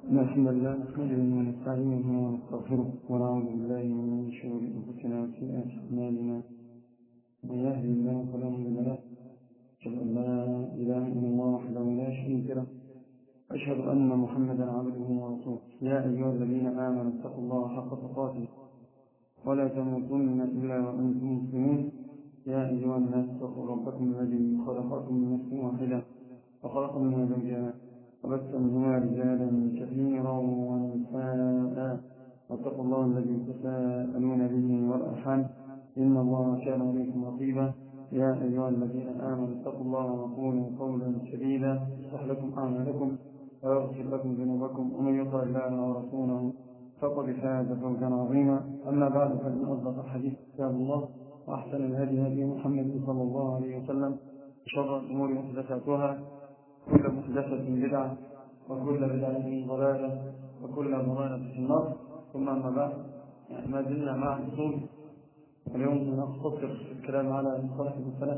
الحمد لله نحمده ونستعينه ونستغفره ونعوذ بالله من شرور انفسنا وسيئات اعمالنا. من يهده الله فلا مضل له، اشهد ان لا اله الا الله وحده لا شريك له، اشهد ان محمدا عبده ورسوله. يا ايها الذين امنوا اتقوا الله حق تقاته ولا تموتن الا وانتم مسلمون. يا ايها الناس اتقوا ربكم الذي خلقكم من نفس واحده وخلق منها زوجها وبث منهما رجالا كثيرا ونساء، واتقوا الله الذي تساءلون به والارحام ان الله كان عليكم رقيبا. يا ايها الذين امنوا اتقوا الله وقولوا قولا سديدا يصلح لكم اعمالكم ويغفر لكم ذنوبكم، ومن يطع الله ورسوله فقد فاز فوزا عظيما. اما بعد، فان اصدق الحديث كتاب الله، واحسن الهدي هدي محمد صلى الله عليه وسلم، وشر الامور محدثاتها، كل محدثة بدعة، وكل بدعة ضلالة، وكل ضلالة في النار. ثم أما بعد، ما زلنا مع الأصول، واليوم سنختصر الكلام على المصالح المرسلة.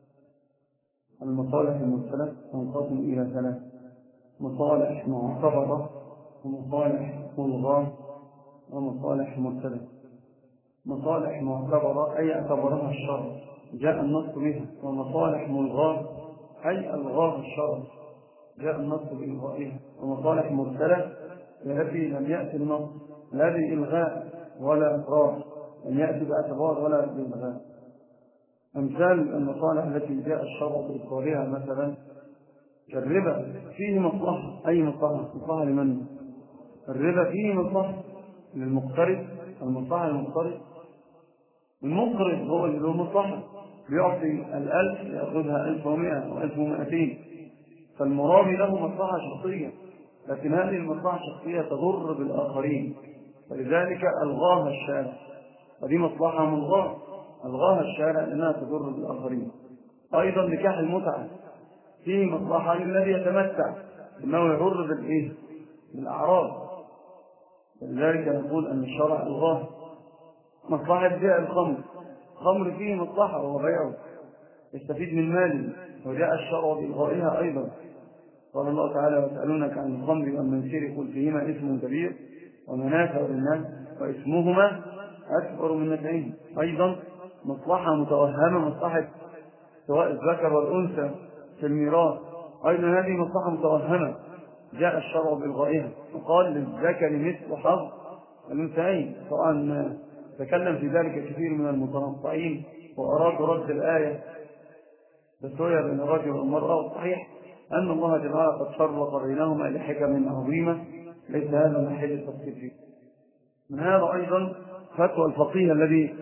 المصالح المرسلة تنقسم إلى ثلاث: مصالح معتبرة، ومصالح ملغاة، ومصالح مرسلة. مصالح معتبرة أي اعتبرها الشرع جاء النص بها، ومصالح ملغاة أي ألغاها الشرع جاء النص بإلغائها. ومصالح مرسلة التي لم يأتي النص لا بإلغاء ولا إقرار، لم يأتي باعتبار ولا بإلغاء. أمثال المصالح التي جاء الشرع بإقرارها مثلا الربا فيه مصلحة. أي مصلحة؟ مصلحة لمن؟ الربا فيه مصلحة للمقترض، المصلحة للمقترض. المقرض هو اللي له مصلحة، بيعطي 1000 يأخذها 1100 و1200، فالمرابي له مصلحة شخصية، لكن هذه المصلحة الشخصية تضر بالآخرين، فلذلك ألغاها الشارع. ودي مصلحة ملغاة ألغاها الشارع لأنها تضر بالآخرين. أيضا نكاح المتعة فيه مصلحة للذي يتمتع، إنه يضر بالإيه؟ بالأعراض، فلذلك نقول أن الشرع ألغاه. مصلحة بيع الخمر فيه مصلحة وهو بيعه، يستفيد من ماله، وجاء الشرع بإلغائها أيضا. قال الله تعالى: ويسألونك عن الخمر والميسر قل فيهما إثم كبير ومنافع للناس وإثمهما أكبر من نفعهما. أيضا مصلحة متوهمة، مصلحة سواء الذكر والأنثى في الميراث، أيضا هذه مصلحة متوهمة جاء الشرع بإلغائها، وقال: للذكر مثل حظ الأنثيين. طبعا تكلم في ذلك كثير من المتنطعين وأرادوا رد الآية تسوية بين الرجل والمرأة، والصحيح أن الله جل وعلا قد فرق بينهما لحكم عظيمة ليس هذا محل التفصيل فيه. من هذا أيضا فتوى الفقيه الذي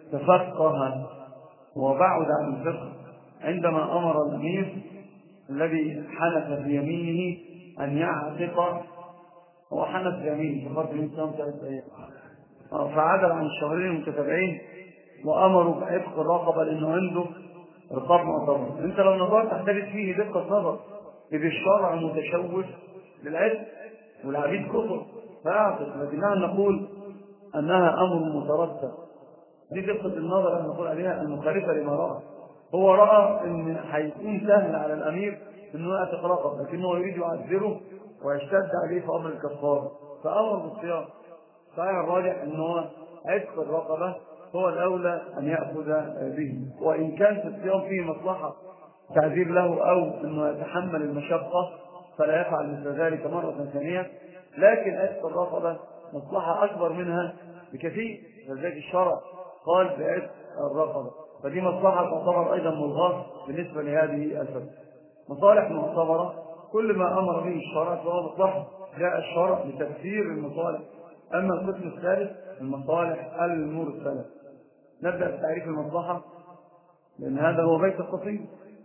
تفقه وبعد عن الفقه عندما أمر الأمير الذي حنث في يمينه أن يعتق، هو حنث في يمينه فقط من سنة 3 أيام، فعدل عن الشهرين المتتابعين وأمروا بعتق الرقبة لأنه عنده رقاب معتبر. أنت لو نظرت تحتاج فيه دقة نظر، إذ الشرع متشوش للعتق والعبيد كفر فأعتق، لكننا نقول أنها أمر مترتب. دي دقة النظر أن نقول عليها المخالفة لما رأى. هو رأى أن هيكون سهل على الأمير أنه يعتق رقبة، لكنه يريد يعذره ويشتد عليه في أمر الكفار فأمر بالصيام. صحيح الراجح أنه عتق الرقبة هو الأولى أن يأخذ به، وإن كان في الصيام فيه مصلحة تعذير له أو أنه يتحمل المشقة فلا يفعل مثل ذلك مرة ثانية، لكن عتق الرقبة مصلحة أكبر منها بكثير، فلذلك الشرع قال بعتق الرقبة، فدي مصلحة تعتبر أيضا ملغاة بالنسبة لهذه الفتوى. مصالح معتبرة كل ما أمر به الشرع فهو مصلحة، جاء الشرع لتفسير المصالح. أما القسم الثالث المصالح المرسلة، نبدأ بتعريف المصلحة لأن هذا هو بيت القصيد.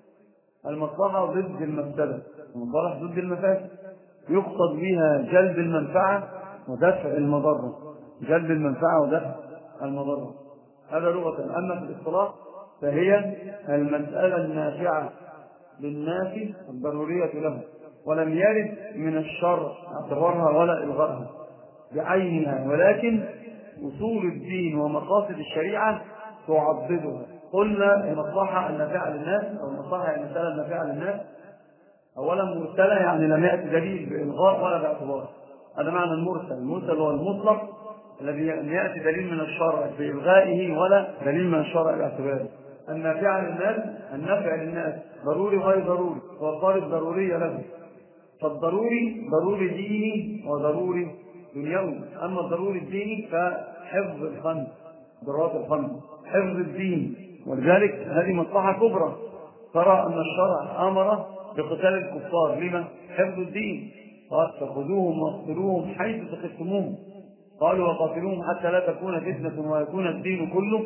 المصلحة ضد المفسدة، المصالح ضد المفاسد، يقصد بها جلب المنفعة ودفع المضرة، جلب المنفعة ودفع المضرة، هذا لغة. أما في الاصطلاح فهي المسألة النافعة للناس الضرورية له، ولم يرد من الشرع اعتبارها ولا إلغائها بعينها، ولكن أصول الدين ومقاصد الشريعة تعضدها. قلنا المصلحة النافعة للناس أو المصلحة المسألة النافعة للناس أولا مرسلة، يعني لم يأتي دليل بإلغاء ولا باعتبار. هذا معنى المرسل. المرسل هو المطلق الذي يأتي دليل من الشرع بإلغائه ولا دليل من الشرع باعتباره. النفع للناس ضروري غير ضروري، والطالب ضرورية له. فالضروري ضروري ديني وضروري دنيوي. أما الضروري الديني فحفظ الخمس، ضرورات الخمس، حفظ الدين. ولذلك هذه مصلحة كبرى. ترى أن الشرع أمر بقتال الكفار. لما؟ حفظ الدين. قال فخذوهم واقتلوهم حيث ثقفتموهم. قالوا وقاتلوهم حتى لا تكون فتنة ويكون الدين كله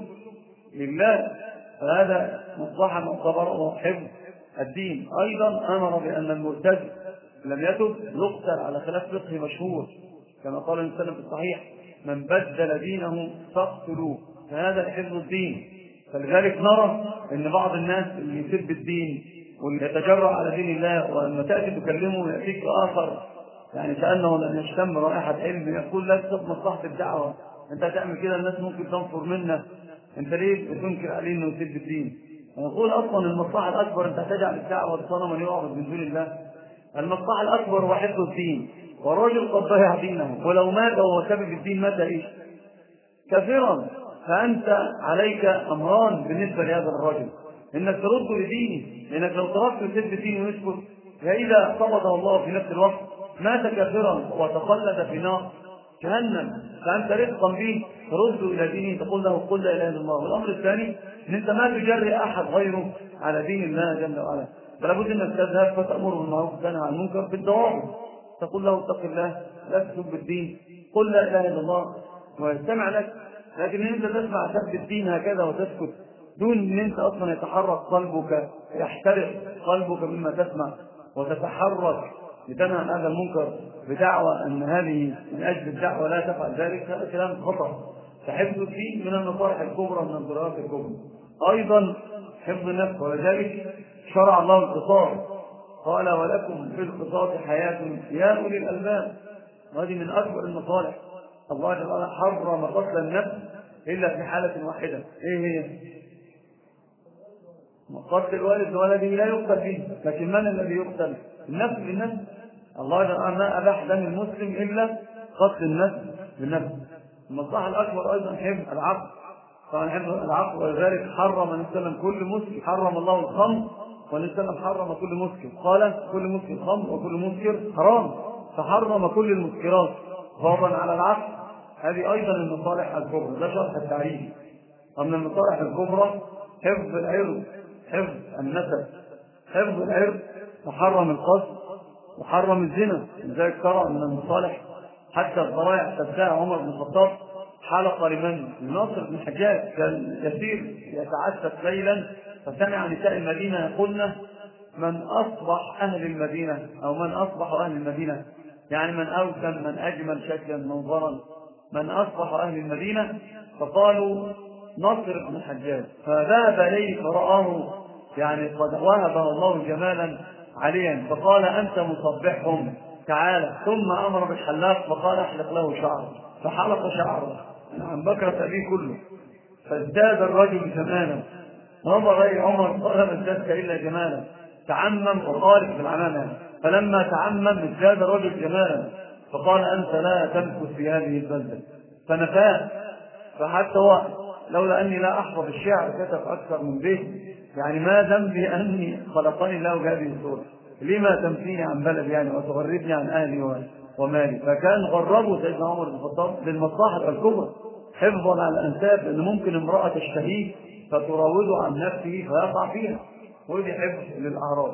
لله. فهذا مصلحة معتبرة وحفظ الدين. أيضا أمر بأن المرتد لم يتب يقتل على خلاف فقهي مشهور، كما قال النبي صلى الله عليه وسلم في الصحيح: من بدل دينه فاقتلوه. فهذا حفظ الدين. فلذلك نرى أن بعض الناس اللي يسب الدين واللي يتجرأ على دين الله، ولما تأتي تكلمه يأتيك آخر يعني كأنه لم يشتم رائحة علم، يقول لا تسب مصلحة الدعوة، أنت هتعمل كده الناس ممكن تنفر منك، أنت ليه بتنكر عليه أنه يسب الدين؟ ونقول أصلا المصلحة الأكبر أنت تجعل الدعوة صنما يعبد من دون الله. المصلحة الأكبر هو حفظ الدين، والرجل قد ضيع دينه، ولو مات وهو سبب الدين مات إيش؟ كثيرا. فأنت عليك أمران بالنسبة لهذا الرجل: إنك ترد لدينه، لأنك لو تركت يسب الدين ويسكت فإذا قبضه الله في نفس الوقت مات كافرا وتخلد في نار جهنم. فأنت رفقا به ترد إلى دينه، تقول له قل لا إله إلا الله. والأمر الثاني إن أنت ما تجرئ أحد غيره على دين الله جل وعلا، فلا بد أنك تذهب فتأمره بالمعروف وتنهى عن المنكر بالضوابط. تقول له اتق الله، لا تسب الدين، قل لا إله إلا الله ويستمع لك. لكن أنت تسمع سب الدين هكذا وتسكت دون أن أنت أصلا يتحرك قلبك، يحترق قلبك مما تسمع، وتتحرك لتنهى عن هذا المنكر بدعوى أن هذه من أجل الدعوة لا تفعل ذلك، هذا كلام خطأ. فحفظ الدين من المصالح الكبرى، من الضرورات الكبرى. أيضا حفظ النفس، ولذلك شرع الله القصاص، قال ولكم في القصاص حياة يا أولي الألباب. وهذه من أكبر المصالح. الله تعالى حرم قتل النفس إلا في حالة واحدة. إيه هي؟ قتل الوالد لولده لا يقتل به، لكن من الذي يقتل؟ النفس بالنفس. الله تعالى ما أباح دم المسلم إلا قتل النفس بالنفس. المصلحة الأكبر أيضا حفظ العقل، طبعا حفظ العقل. ولذلك حرم النبي صلى الله عليه وسلم كل مسكر، حرم الله الخمر، والنبي صلى الله عليه وسلم حرم كل مسكر، قال كل مسكر خمر وكل مسكر حرام، فحرم كل المسكرات غضبا على العقل. هذه أيضا المصالح الكبرى، ده شرح التعريف. ومن المصالح الكبرى حفظ العرض، حفظ النسب، حفظ العرض، وحرم القصد وحرم الزنا. لذلك ترى من المصالح حتى الضرائع تبتاع عمر بن الخطاب حلق لناصر بن حجاج، كان يسير يتعسف ليلا فسمع نساء المدينة يقولن من أصبح أهل المدينة، أو من أصبح أهل المدينة، يعني من أوسم، من أجمل شكلا منظرا، من أصبح أهل المدينة. فقالوا ناصر بن حجاج، فذهب إليه فرآه يعني قد وهبه الله جمالا عليا، فقال أنت مصبحهم تعالى. ثم أمر بالحلاق فقال احلق له شعره، فحلق شعره عن بكرة أبيه كله، فازداد الرجل جمالا. نظر إلى عمر قال ما ازدادك إلا جمالا، تعمم وخالف بالعمامة، فلما تعمم ازداد الرجل جمالا، فقال أنت لا تمكث في هذه البلدة، فنفاه. فحتى هو لولا أني لا أحفظ الشعر كتب أكثر من بيت، يعني ما ذنبي أني خلقني الله بهذه الصورة، لما تمسيني عن بلدي يعني وتغربني عن أهلي ومالي. فكان غربه سيدنا عمر بن الخطاب للمصلحة الكبرى، حفظا على الأنساب، لأن ممكن امرأة تشتهيه فتراوده عن نفسه فيقع فيها، ودي حفظ للأعراض.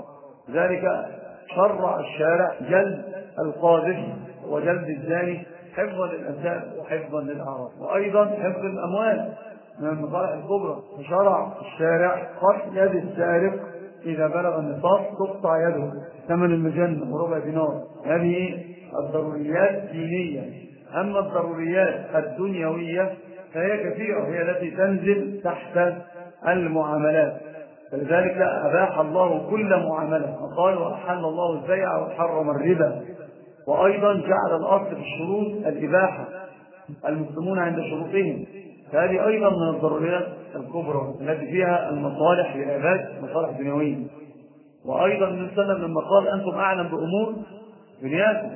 ذلك شرع الشارع جلد القاذف وجلد الزاني حفظا للأنساب وحفظا للأعراض. وأيضا حفظ الأموال من المصالح الكبرى، فشرع الشارع قطع يد السارق إذا بلغ النصاب تقطع يده ثمن المجنة وربع دينار. هذه الضروريات الدينية. أما الضروريات الدنيوية فهي كثيرة، هي التي تنزل تحت المعاملات. فلذلك أباح الله كل معاملة، وقال وأحل الله البيع وحرم الربا. وأيضا جعل الأصل في الشروط الإباحة، المسلمون عند شروطهم. فهذه أيضا من الضروريات الكبرى التي فيها المصالح للعباد، مصالح دنيوية. وأيضا النبي صلى الله عليه وسلم لما قال أنتم أعلم بأمور دنياكم،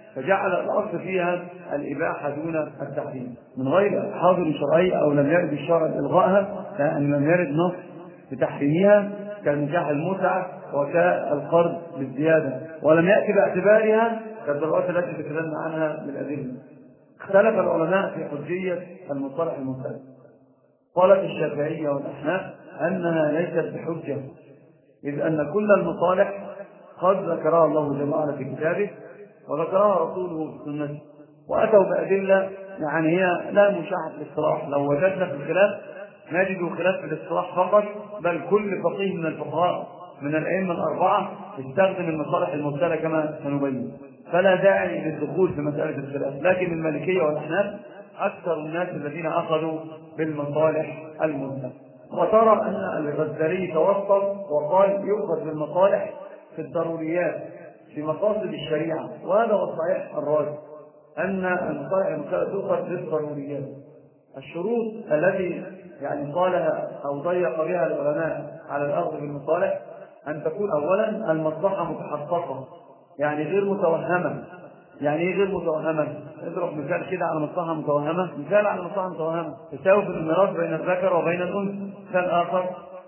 فجعل الأصل فيها الإباحة دون التحريم من غير حاضر شرعي أو لم يرد الشرع إلغائها، لأن لم يرد نص بتحريمها كنكاح المتعة وكالقرض بالزيادة، ولم يأتي باعتبارها كالضرورات التي تكلمنا عنها بالأدلة. اختلف العلماء في حجية المصطلح المختلف. قالت الشافعية والأحناف أنها ليست بحجة، إذ أن كل المصالح قد ذكرها الله جل وعلا في كتابه وذكرها رسوله في سنته، وأتوا بأدلة يعني هي لا مشاحة في الاصطلاح. لو وجدنا في الخلاف نجد خلاف في الاصطلاح فقط، بل كل فقيه من الفقهاء من الأئمة الأربعة يستخدم المصالح المرسلة كما سنبين، فلا داعي للدخول في مسألة الخلاف. لكن المالكية والأحناف أكثر الناس الذين أخذوا بالمصالح المرسلة. وترى أن الغزالي توسط وقال يؤخذ بالمصالح في الضروريات في مقاصد الشريعة، وهذا هو الصحيح الراجح أن المصالح المرسلة تؤخذ بالضروريات. الشروط التي يعني قالها أو ضيق بها العلماء على الأخذ بالمصالح أن تكون أولا المصلحة متحققة، يعني غير متوهمة. يعني ايه غير متوهمة؟ اضرب مثال كده على مصلحة متوهمة. مثال على مصلحة متوهمة تساوي في الميراث بين الذكر وبين الأنثى. مثال آخر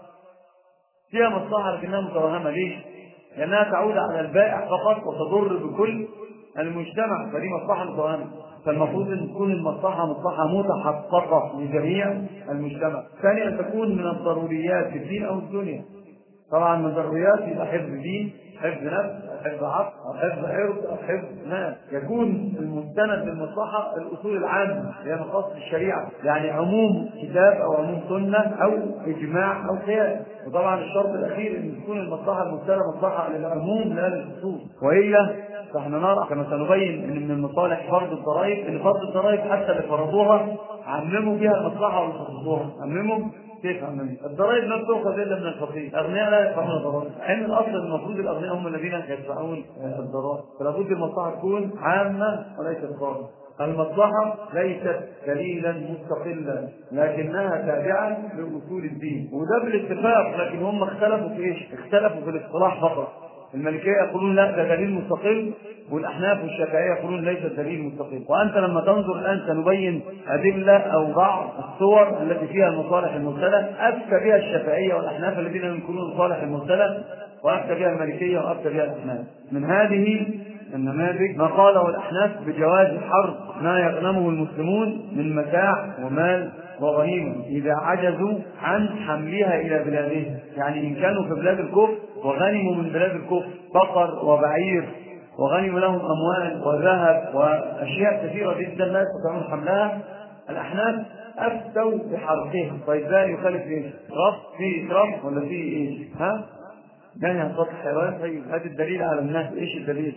فيها مصلحة لكنها متوهمة. ليش؟ لأنها تعود على البائع فقط وتضر بكل المجتمع، فدي مصلحة متوهمة. فالمفروض أن تكون المصلحة مصلحة متحققة لجميع المجتمع. ثانيا أن تكون من الضروريات في الدين أو الدنيا. طبعا من الضروريات يبقى حفظ دين، حفظ نفس، حفظ عقل، حفظ عرض، حفظ مال. يكون المستند للمصلحة الأصول العامة هي مقاصد الشريعة، يعني عموم كتاب أو عموم سنة أو إجماع أو قياس. وطبعا الشرط الأخير أن تكون المصلحة المرسلة مصلحة للعموم لا للخصوص، وإلا فاحنا نرى كما سنبين ان من المصالح فرض الضرائب، ان فرض الضرائب حتى اللي فرضوها عمموا بها المصلحة وخصصوها. عمموا كيف عمموا؟ الضرائب لا تؤخذ الا من الفقير، الاغنياء لا يدفعون الضرائب، حين الاصل المفروض الاغنياء هم الذين يدفعون الضرائب. فلا بد المصلحة تكون عامة وليست خاصة. المصلحة ليست دليلا مستقلا لكنها تابعة لأصول الدين، وده بالاتفاق. لكن هم اختلفوا في ايش؟ اختلفوا في الاصطلاح فقط. المالكية يقولون لا ده دليل مستقل، والأحناف والشافعية يقولون ليس دليل مستقل. وأنت لما تنظر الآن سنبين أدلة أو بعض الصور التي فيها المصالح المرسلة أفتى بها الشافعية والأحناف الذين ينكرون المصالح المرسلة، وأفتى بها المالكية وأفتى بها الأحناف. من هذه النماذج ما قاله الأحناف بجواز حرب ما يغنمه المسلمون من متاع ومال وغنيمة إذا عجزوا عن حملها إلى بلادهم. يعني إن كانوا في بلاد الكفر وغنموا من بلاد الكفر بقر وبعير وغنموا لهم أموال وذهب وأشياء كثيرة جدا لا يستطيعون حملها، الأحناف أفتوا بحرقها. طيب ذا يخالف إيش؟ في إكرام ولا في إيش؟ ها؟ يعني هنطلق الحيوان. طيب هذا الدليل على الناس. إيش الدليل؟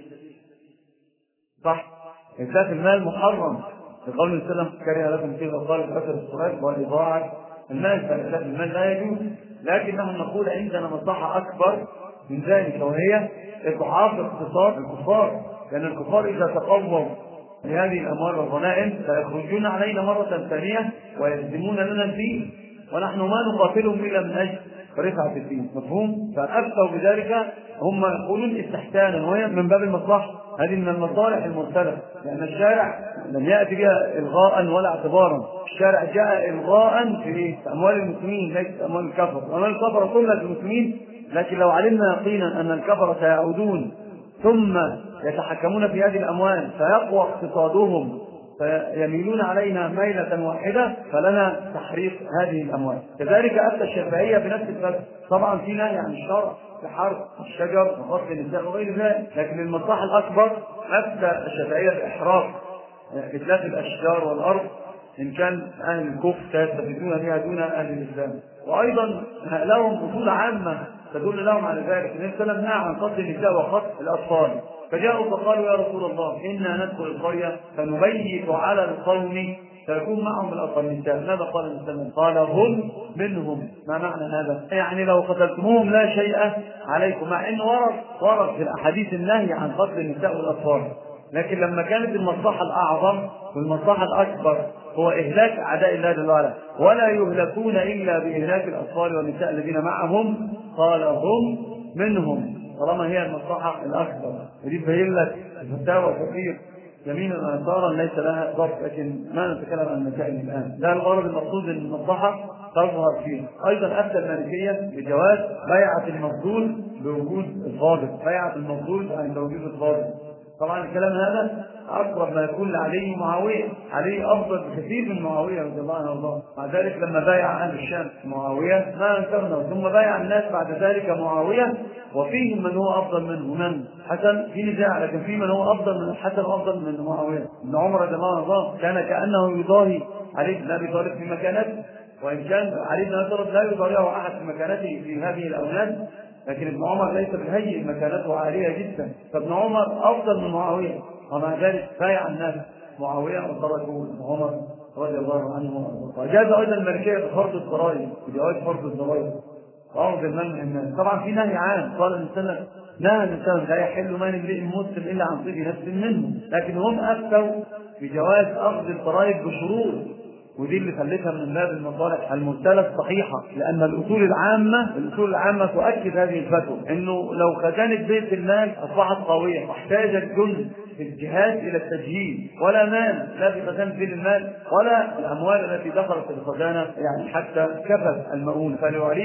صح، إتلاف المال محرم لقول الله عليه وسلم كره لكم كيف قال الأثر الصلاة وإضاعة المال، فإتلاف المال لا يجوز. لكن نحن نقول عندنا مصلحة أكبر من ذلك، وهي إضعاف اقتصاد الكفار، لأن الكفار إذا تقووا بهذه الأموال والغنائم سيخرجون علينا مرة ثانية ويهدمون لنا الدين، ونحن ما نقاتلهم إلا من أجل رفعة الدين. مفهوم؟ فأفتوا بذلك. هم يقولون استحسانا وهي من باب المصلحة. هذه من المصالح المرسلة، لأن الشارع لم يأتي بها إلغاء ولا اعتبارا. الشارع جاء إلغاء في أموال المسلمين ليست أموال الكفر. أموال الكفر كلها للمسلمين، لكن لو علمنا يقينا أن الكفر سيعودون ثم يتحكمون في هذه الأموال فيقوى اقتصادهم فيميلون علينا ميلة واحدة فلنا تحريق هذه الأموال. كذلك أفتى الشافعية بنفس الفتوى. طبعا في نهي عن الشرع بحرق الشجر وقتل النساء وغير ذلك، لكن المصلحة الأكبر أفتى الشافعية بإحراق إتلاف الأشجار والأرض إن كان أهل الكفر سيستفيدون بها دون أهل الإسلام. وأيضا لهم أصول عامة تدل لهم على ذلك. النبي صلى الله عليه وسلم نهى عن قتل النساء وقتل الأطفال، فجاءوا فقالوا يا رسول الله إنا ندخل القرية فنبيت على القوم فيكون معهم الأطفال النساء. ماذا قال النبي صلى الله عليه وسلم؟ قال هم منهم. ما معنى هذا؟ يعني لو قتلتموهم لا شيء عليكم، مع إنه ورد في الأحاديث النهي عن قتل النساء والأطفال. لكن لما كانت المصلحة الأعظم والمصلحة الأكبر هو إهلاك أعداء الله جل وعلا، ولا يهلكون إلا بإهلاك الأطفال والنساء الذين معهم، قال هم منهم. طالما هي المصلحة الأكبر. ودي تبين لك الفتاوى كثير يمين الأنصار ليس لها ضبط، لكن ما نتكلم عن المسائل الآن. ده الغرض المقصود أن المصلحة تظهر فيه. أيضا أفتى المالكية بجواز بيعة المفضول بوجود الضابط، بيعة المفضول عند وجود الضابط. طبعا الكلام هذا أقرب ما يكون لعلي ومعاوية، علي أفضل بكثير من معاوية رضي الله عنه وارضاه. مع ذلك لما بايع أهل الشام معاوية ما أنكرنا، ثم بايع الناس بعد ذلك معاوية، وفيهم من هو أفضل منه، من حسن في نزاع، لكن في من هو أفضل من الحسن وأفضل من معاوية. ابن عمر رضي الله عنه وارضاه كان كأنه يضاهي علي بن أبي طالب في مكانته، وإن كان علي بن أبي طالب لا يضاهيه أحد في مكانته في هذه الأولاد، لكن ابن عمر ليس بالهين، مكانته عالية جدا، فابن عمر أفضل من معاوية، ومع ذلك بايع الناس معاوية وتركوا ابن عمر رضي الله عنه وارضاه. وجاز أيضا المالكية بفرض الضرائب، بجواز فرض الضرائب وعرض المال من الناس. طبعا في نهي عام، قال الإنسان نهى الإنسان لا يحل مال امرئ مسلم إلا عن طيب نفس منه، لكن هم أفتوا بجواز أخذ الضرائب بشروط، ودي اللي خلتها من باب المصالح المرسلة الصحيحة، لأن الأصول العامة تؤكد هذه الفتوى، إنه لو خزانة بيت المال أصبحت قوية واحتاج الجند في الجهاد إلى التجهيز، ولا مال لا في خزانة بيت المال ولا الأموال التي دخلت في الخزانة يعني حتى كفت المؤونة،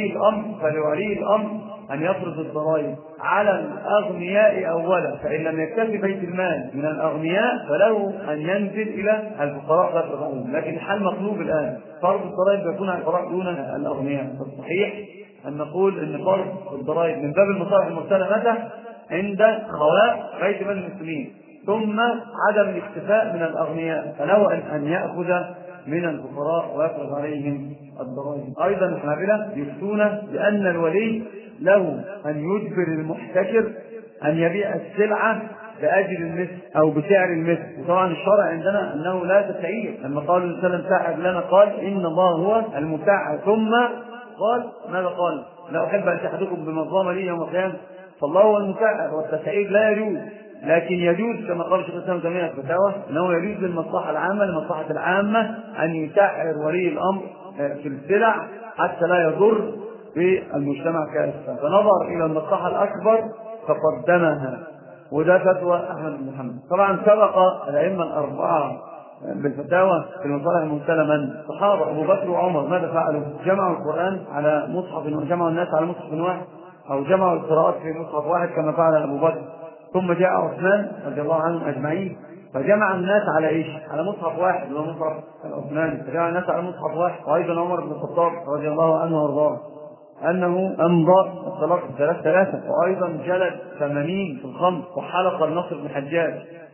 فلولي الأمر أن يفرض الضرائب على الأغنياء أولا، فإن لم يكتفي بيت المال من الأغنياء فله أن ينزل إلى الفقراء فيفرضون. لكن الحال مطلوب الآن، فرض الضرائب يكون على الفقراء دون الأغنياء. فالصحيح أن نقول أن فرض الضرائب من باب المصالح المرسلة متى؟ عند خواء بيت مال المسلمين، ثم عدم الاكتفاء من الأغنياء، فله أن يأخذ من الفقراء ويفرض عليهم الضرائب. أيضا الحنابلة يفتون بأن الولي له أن يجبر المحتكر أن يبيع السلعة بأجل المثل أو بسعر المثل. وطبعا الشرع عندنا أنه لا تسعير، لما قال الإنسان ساعد لنا قال إن الله هو المساعد، ثم قال ماذا قال؟ لا أحب أن تحدكم بمظلمة لي يوم القيامة، فالله هو المساعد، والتسعير لا يجوز. لكن يجوز كما قال شيخ الإسلام تيمية في الفتاوى أنه يجوز للمصلحة العامة أن يسعر ولي الأمر في السلع حتى لا يضر بالمجتمع كافة، فنظر إلى المصلحة الأكبر فقدمها. وده فتوى أحمد بن محمد. طبعا سبق الأئمة الأربعة بالفتاوى في المصالح المرسلة من الصحابة أبو بكر وعمر، ماذا فعلوا؟ جمعوا القرآن على مصحف، جمعوا الناس على مصحف واحد، أو جمعوا القراءات في مصحف واحد كما فعل أبو بكر. ثم جاء عثمان رضي الله عنهم أجمعين فجمع الناس على إيش؟ على مصحف واحد، هو مصحف العثماني، فجمع الناس على مصحف واحد. وأيضا عمر بن الخطاب رضي الله عنه وارضاه أنه أمضى الطلاق 3 وأيضا جلد 80 في الخمر وحلق النصر بن حجاج.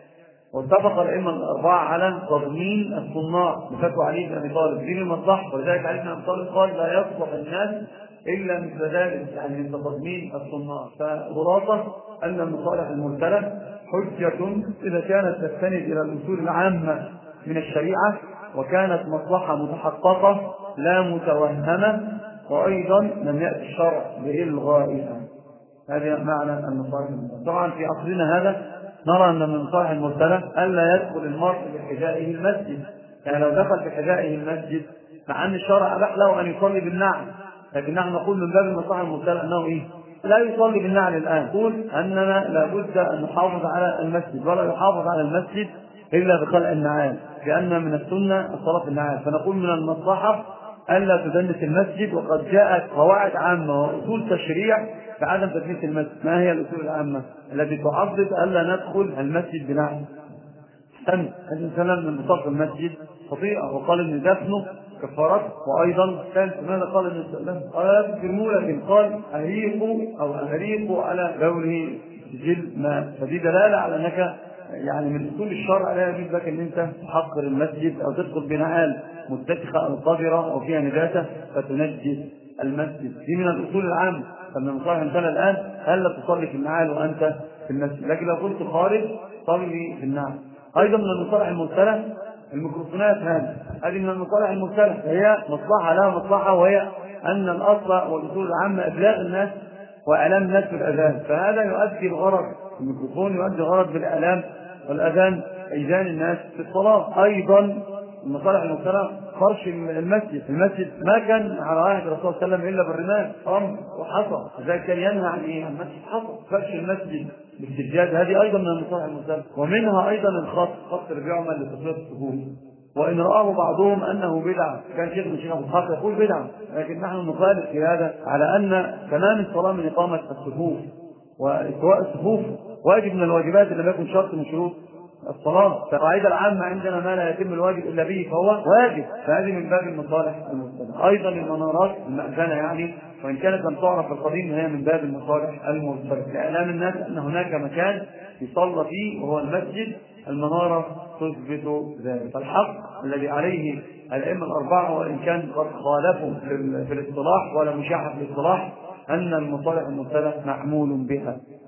واتفق الأئمة الأربعة على تضمين الصناع بفتوى علي بن أبي طالب دين المصلحة، ولذلك علي بن أبي طالب قال لا يصلح الناس إلا مثل ذلك، يعني من تضمين الصناع. فخلاصة أن المصالح المرسلة حجة إذا كانت تستند إلى الأصول العامة من الشريعة، وكانت مصلحة متحققة لا متوهمة، وأيضا لم يأتي الشرع بإلغائها. هذا معنى المصالح المرسلة. طبعا في عصرنا هذا نرى أن من المصالح المرسلة ألا يدخل المرء بحذائه المسجد، يعني لو دخل بحذائه المسجد مع أن الشرع أباح له أن يصلي بالنعل، لكن نحن نقول من باب المصالح المرسلة أنه لا يصلي بالنعل الآن. نقول أننا لابد أن نحافظ على المسجد، ولا يحافظ على المسجد إلا بخلع النعال، لأن من السنة الصلاة في النعال. فنقول من المصلحة ألا تدنس المسجد، وقد جاءت قواعد عامة وأصول تشريع بعدم تدنيس المسجد. ما هي الأصول العامة التي تعضد ألا ندخل المسجد بنعل؟ الإنسان من مصاف المسجد خطيئة، وقال إن دفنه كفارته. وأيضا كان ماذا قال النبي صلى الله عليه وسلم؟ قال في المولى قال أهريقوا على بوله سجل ماء، فدي دلالة على أنك يعني من أصول الشرع لا يجوز لك أن أنت تحقر المسجد أو تدخل بنعال متسخة أو قذرة أو فيها نجاسة فتنجس المسجد. دي من الأصول العامة. فمن المصالح المرسلة الآن ألا تصلي في النعال وأنت في المسجد، لكن لو كنت خارج صلي في النعال. أيضا من المصالح المرسلة الميكروفونات، هذه من المصالح المرسلة، هي مصلحة لها مصلحة، وهي أن الأصل والأصول العامة إبلاغ الناس وإعلام الناس بالأذان، فهذا يؤدي الغرض، الميكروفون يؤدي الغرض بالإعلام والأذان إيذان الناس في الصلاة. أيضا المصالح المرسلة فرش المسجد ما كان على عهد الرسول صلى الله عليه وسلم إلا بالرمال رمل وحصى، لذلك كان ينهى عن إيه؟ المسجد حصى. فرش المسجد بالسجاد هذه أيضا من المصالح المرسلة. ومنها أيضا خط البيعمل لتصوير الصفوف، وإن رآه بعضهم أنه بدعة، كان شيخ من شيخ أبو إسحاق يقول بدعة، لكن نحن نخالف في هذا على أن تمام الصلاة من إقامة الصفوف، واستواء الصفوف واجب من الواجبات اللي لم يكن شرط من شروط الصلاة. القاعدة العامة عندنا ما لا يتم الواجب إلا به فهو واجب، فهذه من باب المصالح المرسلة. أيضا المنارات المأذنة يعني، وإن كانت لم تعرف في القديم هي من باب المصالح المرسلة، لإعلام الناس أن هناك مكان يصلى فيه وهو المسجد، المنارة تثبت ذلك. فالحق الذي عليه الأئمة الأربعة وإن كان قد خالفوا في الاصطلاح ولا مشاحة في الاصطلاح أن المصالح المرسلة معمول بها.